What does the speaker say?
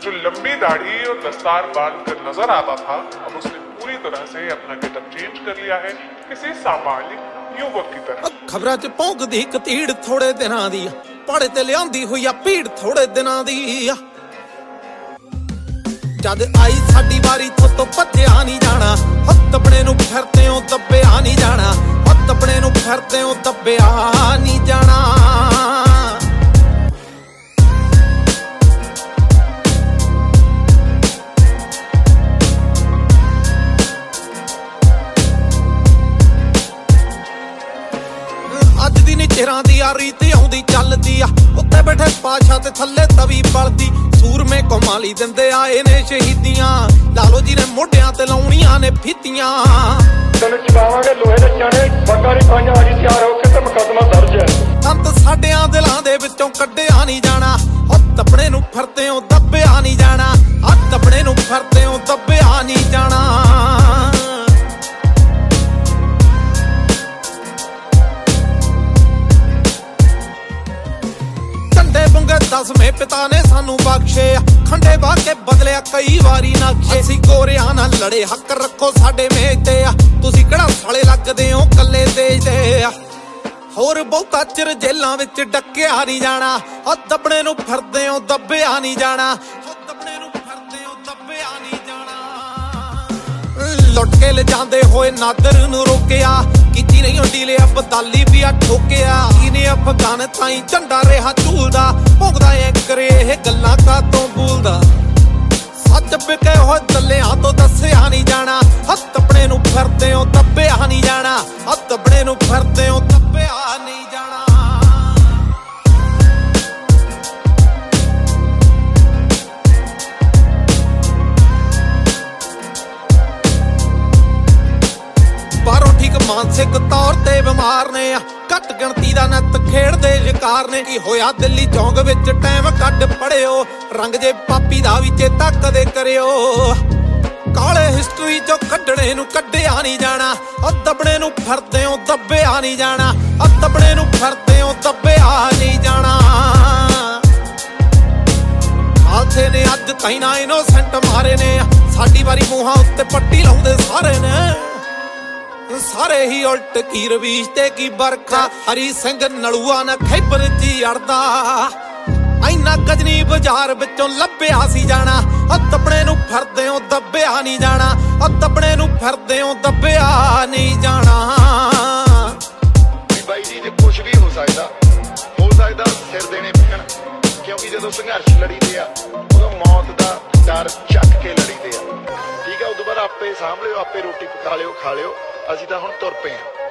जो लंबी दाढ़ी और दस्तार बांध कर नजर आता था, अब उसने पूरी तरह से अपना गेटअप चेंज कर लिया है, किसी सामान्य युवक की तरह। खबरां च भौंकदी कतीड़ थोड़े दिनां दी, पाड़े ते लियांदी होई आ भीड़ थोड़े दिनां दी। जद आई साडी वारी थोतों भज्जिया नहीं जाना, हत्थ अपने नूं फिरदे ओ दब्बिया नहीं जाना, हत्थ अपने नूं फिरदे ओ दब्बिया नहीं जाना। चेहरा दी आ रीत आउंदी चलदी आ, उत्ते बैठे पाशा ते थल्ले तवी बलदी, सूरमे कमाली दिंदे आए ने शहीदियां, लालो जी ने मोढियां ते लाउणियां ने फीतियां। तन चबावांगे लोहे दे चाणे, बगारी पाइयां अजी तैयार हो के ते मुकदमा दर्ज है। तंत साडियां दिलां दे विचों कड्डिया नहीं जाना, हत्थ अपने नूं फिरदे ओ दब्बिया नहीं जाना, हत्थ अपने नूं फिरदे ओ दब्बिया नहीं जाना। दसवें पिता ने सानू बख्शे, खंडे वाह के बदलिया कई वारी नक्शे। असीं गोरियां नाल लड़े, हक रखो साडे मेज ते आ, तुसीं किहड़ा साले लगदे हो कल्ले तेज ते आ। होर बहुता चिर जेलां विच डक्किया नहीं जाना, हत्थ अपने नूं फिरदे हो दब्बिया नहीं जाना, हत्थ अपने नूं फिरदे हो दब्बिया नहीं जाना। लुट के ले जांदे होए नादर नूं रोकिया, कीती नहीं डीले बदाली भी आ ठोकिया। इने अफगान ताई झंडा रेहा झूलदा, भोगदा ए करे ये गल्लां कातों भूलदा। सच बिके होए दलियां तो दस्सिया नहीं जाना, हत्थ अपने नूं फिरदे हो दब्बिया नहीं जाना, हत्थ अपने नूं फिरदे हो दब्बिया नहीं जाना। बारों ठीक मानसिक तौर ते बीमार ने, घट गिणती दा नत खेड़दे शिकार ने। की होया दिल्ली चौंक विच टाइम कढ पड़ियो, रंग जे पापी दा भी चेता कदे करियो। काले हिस्ट्री चों कड्ढणे नूं कड्ढिया नहीं जाना, हत्थ अपने नूं फिरदे हो दब्बिया नहीं जाना, हत्थ अपने नूं फिरदे हो दब्बिया नहीं जाना। खालसे ने अज ताईं ना इनोसेंट मारे ने, साडी वारी मूहां उत्ते पट्टी लाउंदे सारे ने। सारे ही उल्ट की रवीश ते की बरखा, हरी सिंह नलूआ ना खैबर ची अड़दा। इना गजनी बाजार विचों लभ्या सी जाना, हत्थ अपने नूं फिरदे हो दब्बिया नहीं जाना, हत्थ अपने नूं फिरदे हो दब्बिया नहीं जाना। बाई जी कुछ भी हो सकदा सिर देने पैण, क्योंकि जदों संघर्ष लड़ीदे आ उदों मौत दा डर चक के लड़ीदे आ। ठीक है, उदों बाद आपे साਂਭ लिओ, आपे रोटी पका लिओ खा लिओ, ਅਸੀਂ ਤਾਂ ਹੁਣ ਤੁਰ ਪਏ ਹਾਂ।